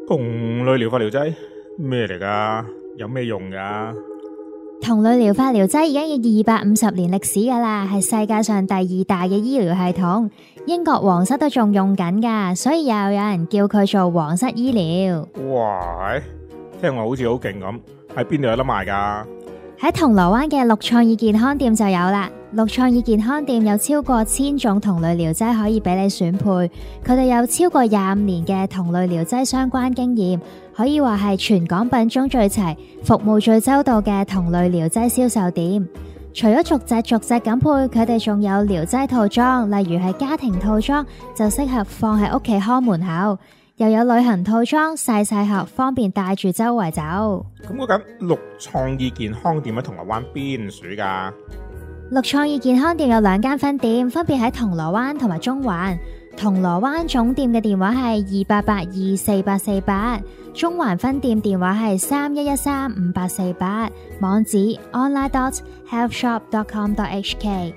同類療法療劑咩嚟㗎？有咩用㗎？ 同類療法療劑已經有250年歷史㗎啦，係世界上第2大嘅醫療系統。英國皇室都仲用緊㗎，所以又有人叫佢做皇室醫療。 哇，聽落好似好勁咁，喺邊度有得賣㗎？ 喺銅鑼灣嘅綠創意健康店就有啦。綠創意健康店有超過1000種同類療劑可以俾你選配，佢哋有超過25年嘅同類療劑相關經驗，可以話係全港品種最齊、服務最周到嘅同類療劑銷售店。除咗逐隻咁配，佢哋仲有療劑套裝，例如係家庭套裝就適合放喺屋企看門口，又有旅行套裝細盒，方便帶住周圍走。 咁嗰間綠創意健康店喺銅鑼灣邊處㗎？ 綠創意健康店有2間分店，分別喺銅鑼灣同埋中環。銅鑼灣總店嘅電話係28824848，中環分店電話係31135848，網址 online.healthshop.com.hk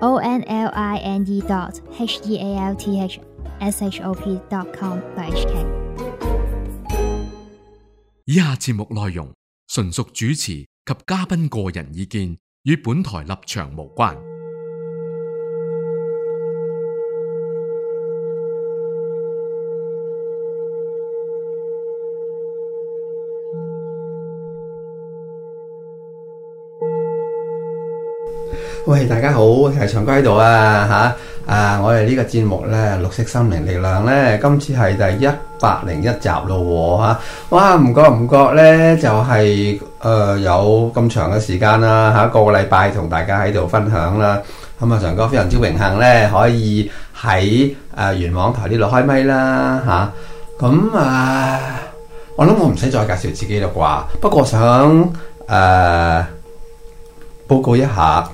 online.healthshop.com.hk。 以下節目內容純屬主持及嘉賓個人意見，與本台立場無關。 喂，大家好，係長哥喺度啊我哋呢個節目呢，綠色心靈力量呢，今次係第101集咯吓，哇，唔覺呢，就係有咁長嘅時間啦吓，個禮拜同大家喺度分享啦。咁啊，長哥非常之榮幸呢，可以喺元網台呢度開咪啦吓。咁我諗我唔使再介紹自己啦啩，不過想報告一下。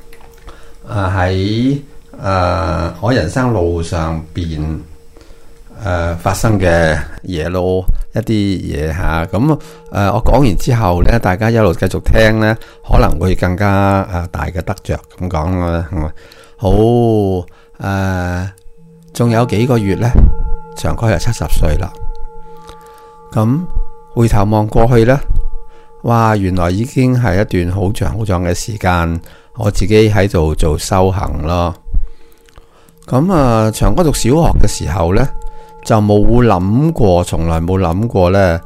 喺我人生路上邊發生嘅嘢咯，一啲嘢吓，咁我講完之後咧，大家一路繼續聽咧，可能會更加大嘅得着咁講啦。好仲有幾個月咧，長哥又70歲啦。咁回頭望過去咧，哇，原來已經係一段好長嘅時間。我自己喺度做修行咯，咁長哥讀小學嘅時候呢，就冇諗過，從來冇諗過呢，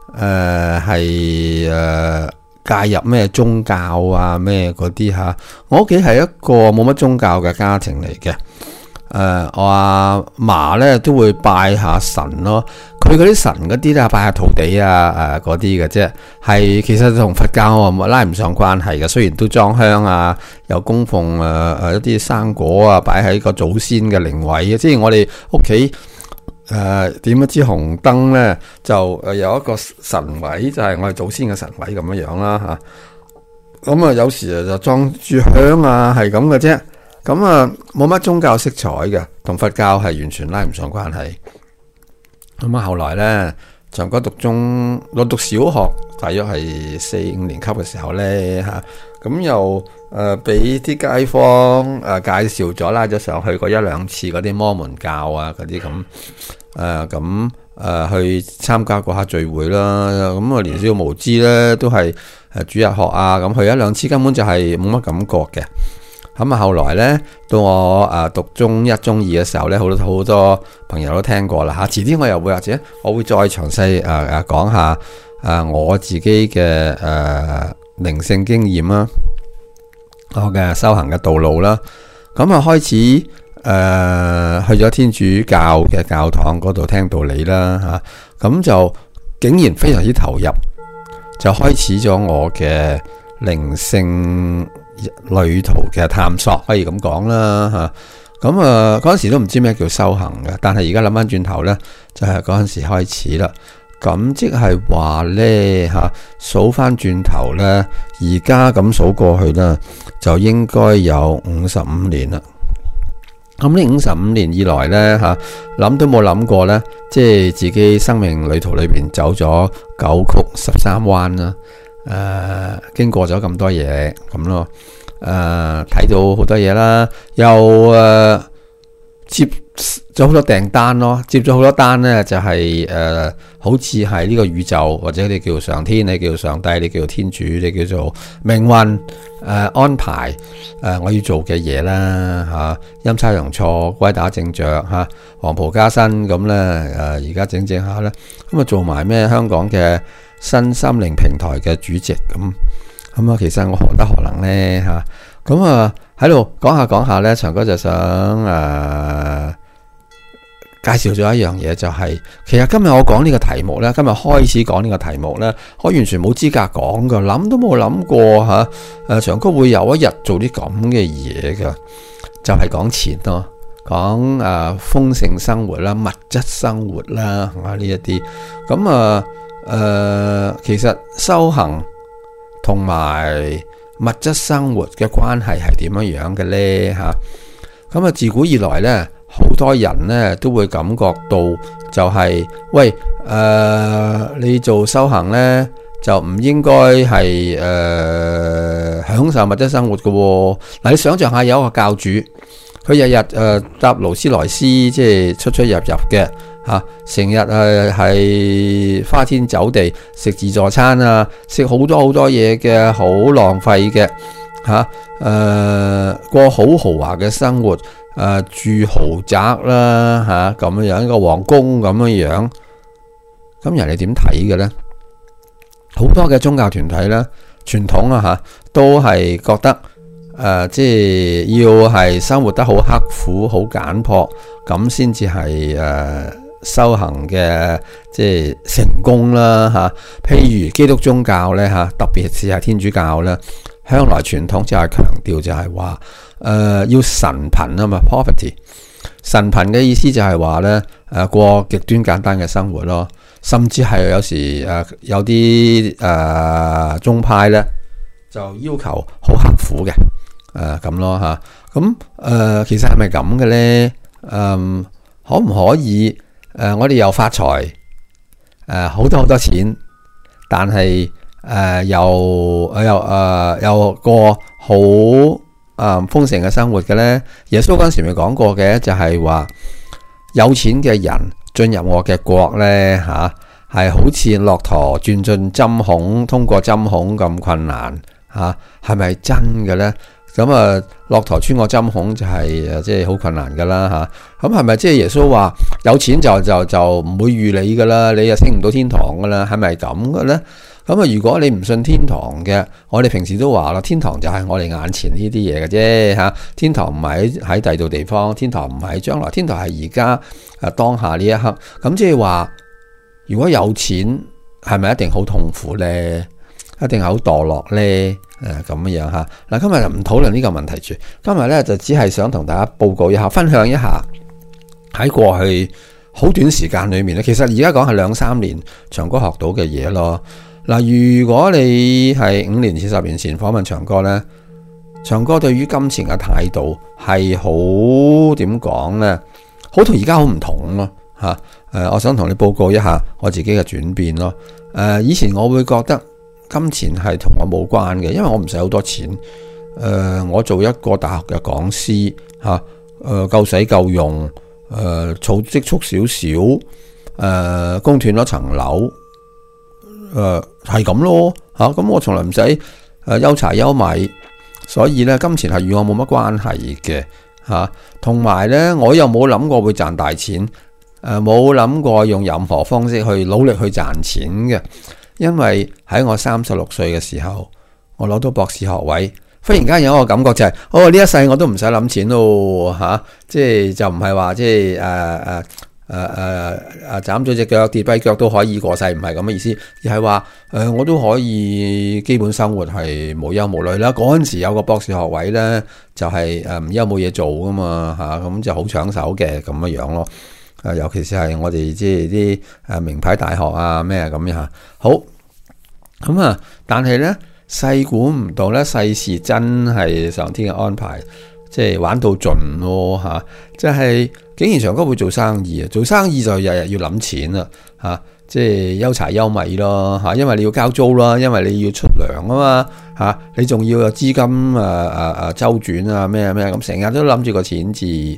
係介入咩宗教啊咩嗰啲吓。我屋企係一個冇乜宗教嘅家庭嚟嘅，我阿嫲呢都會拜下神咯。佢嗰啲神嗰啲咧，拜下土地啊，嗰啲嘅啫，係其實同佛教拉唔上關係嘅。雖然都裝香啊，有供奉一啲生果啊，擺喺個祖先嘅靈位。即係我哋屋企點一支紅燈咧，就有一個神位，就係我哋祖先嘅神位咁樣樣啦吓。咁有時就裝住香啊，係咁嘅啫。咁冇乜宗教色彩嘅，同佛教係完全拉唔上關係。咁後來咧，長哥我讀小學，大約係4-5年級嘅時候咧吓，咁又俾啲街坊介紹咗，拉咗上去過1-2次嗰啲摩門教啊嗰啲咁，去參加過下聚會啦。咁年少無知咧，都係主日學啊，咁去1-2次根本就係冇乜感覺嘅。咁後來咧，到我讀中1、中2嘅時候咧，好多朋友都聽過啦吓。遲啲我又會或者我會再詳細講下我自己嘅靈性經驗啦，我嘅修行嘅道路啦。咁開始去咗天主教嘅教堂嗰度聽道理啦吓。咁就竟然非常之投入，就開始咗我嘅靈性旅途嘅探索，可以咁講啦吓。咁嗰陣時都唔知咩叫修行嘅，但係而家諗翻轉頭呢，就係嗰陣時開始啦。咁即係話呢吓，數翻轉頭呢，而家咁數過去呢，就應該有55年啦。咁呢55年以來呢吓，諗都冇諗過呢，即係自己生命旅途裏邊走咗9曲13彎啦。經過咗咁多嘢咁咯，睇到好多嘢啦，又接咗好多訂單咯，接咗好多單呢，就係好似係呢個宇宙，或者你叫做上天，你叫做上帝，你叫做天主，你叫做命運安排我要做嘅嘢啦嚇，陰差陽錯，歸打正着嚇，黃袍加身咁呢，而家整下呢，咁啊做埋咩香港嘅新心靈平台嘅主席咁啊，其實我何德何能呢嚇，咁啊喺度講下呢，長哥就想介紹咗一樣嘢，就係其實今日我講呢個題目呢，今日開始講呢個題目呢，我完全冇資格講噶，諗都冇諗過嚇。長哥會有一日做啲咁嘅嘢噶，就係講錢咯，講豐盛生活啦、物質生活啦呢一啲。咁其實修行同埋物質生活嘅關係係點樣嘅呢嚇？咁啊，自古以來呢，好多人呢都會感覺到就係喂你做修行呢就唔應該係享受物質生活嘅喎。嗱，你想象下有一個教主，佢日日搭勞斯萊斯，即係出入嘅嚇，成日係花天酒地，食自助餐啊，食好多嘢嘅，好浪費嘅嚇，過好豪華嘅生活。住豪宅啦咁樣一個皇宮咁樣，咁人哋點睇嘅呢？好多嘅宗教團體咧，傳統都係覺得即係要係生活得好刻苦、好簡樸，咁先至係修行嘅即係成功啦譬如基督宗教咧特別是係天主教咧，向來傳統就係強調就係話要神貧啊嘛 ，poverty。神貧嘅意思就係話咧過極端簡單嘅生活咯，甚至係有時有啲宗派咧就要求好刻苦嘅咁咯咁其實係咪咁嘅咧？可唔可以我哋又發財好多錢，但係又過好豐盛嘅生活嘅呢？耶穌嗰陣時咪講過嘅，就係話有錢嘅人進入我嘅國呢係好似駱駝轉進針孔，通過針孔咁困難係咪真嘅呢？咁駱駝穿過針孔就係即係好困難噶啦咁係咪即係耶穌話有錢就唔會預你噶啦，你又升唔到天堂噶啦？係咪咁嘅呢？咁如果你唔信天堂嘅，我哋平時都話啦，天堂就係我哋眼前呢啲嘢嘅啫天堂唔係喺第二度地方，天堂唔係將來，天堂係而家當下呢一刻。咁即係話，如果有錢係咪一定好痛苦呢？一定係好墮落呢？咁樣嗱，今日就唔討論呢個問題住，今日呢，就只係想同大家報告一下，分享一下喺過去好短時間裏面咧，其實而家講係2-3年長哥學到嘅嘢咯。嗱，如果你係5年前、10年前訪問長哥呢，長哥對於金錢嘅態度係好點講呢？好同而家好唔同咯我想同你報告一下我自己嘅轉變咯。以前我會覺得金錢係同我冇關嘅，因為我唔使好多錢。我做一個大學嘅講師夠使夠用，儲積蓄少少，供斷咗層樓。係咁咯咁我從來唔使憂柴憂米，所以咧金錢係與我冇乜關係嘅同埋咧我又冇諗過會賺大錢，冇諗過用任何方式去努力去賺錢嘅，因為喺我36歲嘅時候，我攞到博士學位，忽然間有一個感覺就係呢一世我都唔使諗錢咯即係就唔係話即係斬咗隻腳跌跛腳都可以過世，唔係咁嘅意思，而係話我都可以基本生活係無憂無慮啦。嗰陣時有個博士學位呢，就係唔憂冇嘢做噶嘛咁就好搶手嘅咁樣咯。尤其是係我哋即係啲名牌大學啊咩咁樣好咁但係呢，細估唔到呢，世事真係上天嘅安排，即係玩到盡咯即係竟然長哥會做生意做生意就日日要諗錢啦即係憂柴憂米咯因為你要交租啦，因為你要出糧啊嘛你仲要有資金周轉啊咩咁，成日都諗住個錢字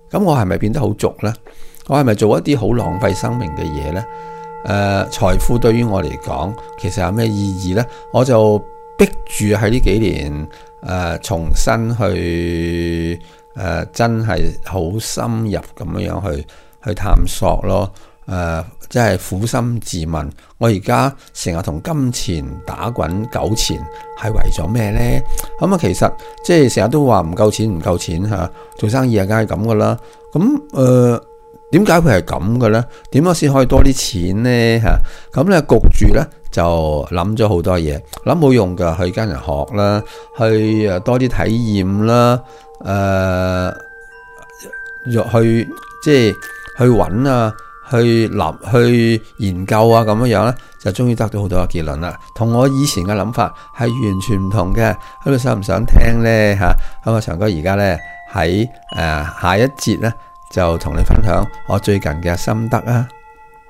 咁我係咪變得好俗呢？我係咪做一啲好浪費生命嘅嘢呢？財富對於我嚟講，其實有咩意義呢？我就逼住喺呢幾年重新去真係好深入咁樣去探索咯。即係苦心自問，我而家成日同金錢打滾糾纏，係為咗咩呢？咁其實即係成日都話唔夠錢吓，做生意梗係咁噶啦。咁點解會係咁嘅呢？點樣先可以多啲錢呢？吓，咁咧焗住咧就諗咗好多嘢，諗冇用噶，去跟人學啦，去多啲體驗啦，去即係去揾啊，去研究啊，咁樣咧就終於得到好多嘅結論啦。同我以前嘅諗法係完全唔同嘅。咁你想唔想聽呢？吓，咁啊長哥而家咧喺下一節咧就同你分享我最近嘅心得啊。